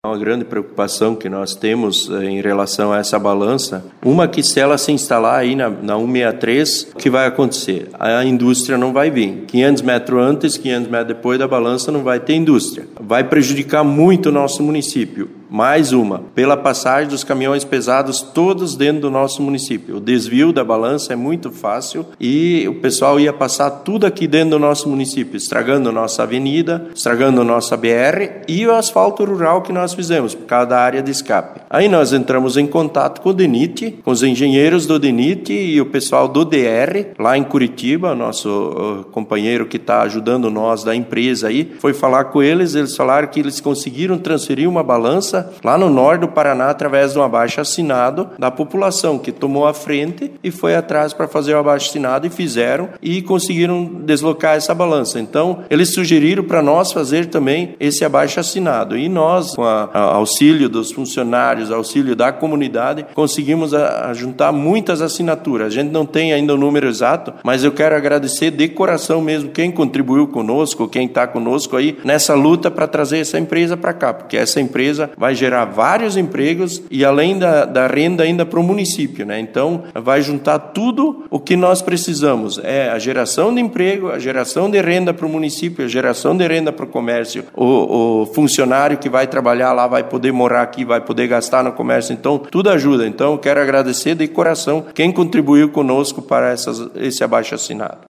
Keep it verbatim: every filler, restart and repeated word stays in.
Uma grande preocupação que nós temos em relação a essa balança, uma que se ela se instalar aí na, na cento e sessenta e três, o que vai acontecer? A indústria não vai vir. quinhentos metros antes, quinhentos metros depois da balança não vai ter indústria. Vai prejudicar muito o nosso município. Mais uma, pela passagem dos caminhões pesados todos dentro do nosso município. O desvio da balança é muito fácil e o pessoal ia passar tudo aqui dentro do nosso município, estragando nossa avenida, estragando nossa B R e o asfalto rural que nós fizemos, por causa da área de escape. Aí nós entramos em contato com o DENIT, com os engenheiros do DENIT e o pessoal do D R, lá em Curitiba, nosso uh, companheiro que está ajudando nós da empresa aí, foi falar com eles, eles falaram que eles conseguiram transferir uma balança lá no norte do Paraná através de um abaixo-assinado da população que tomou a frente e foi atrás para fazer o abaixo-assinado e fizeram e conseguiram deslocar essa balança. Então, eles sugeriram para nós fazer também esse abaixo-assinado e nós, com a, a auxílio dos funcionários, auxílio da comunidade, conseguimos a, a juntar muitas assinaturas. A gente não tem ainda o número exato, mas eu quero agradecer de coração mesmo quem contribuiu conosco, quem está conosco aí nessa luta para trazer essa empresa para cá, porque essa empresa vai vai gerar vários empregos e além da, da renda ainda para o município, né? Então, vai juntar tudo o que nós precisamos. É a geração de emprego, a geração de renda para o município, a geração de renda para o comércio. O, o funcionário que vai trabalhar lá vai poder morar aqui, vai poder gastar no comércio. Então, tudo ajuda. Então, eu quero agradecer de coração quem contribuiu conosco para essas, esse abaixo-assinado.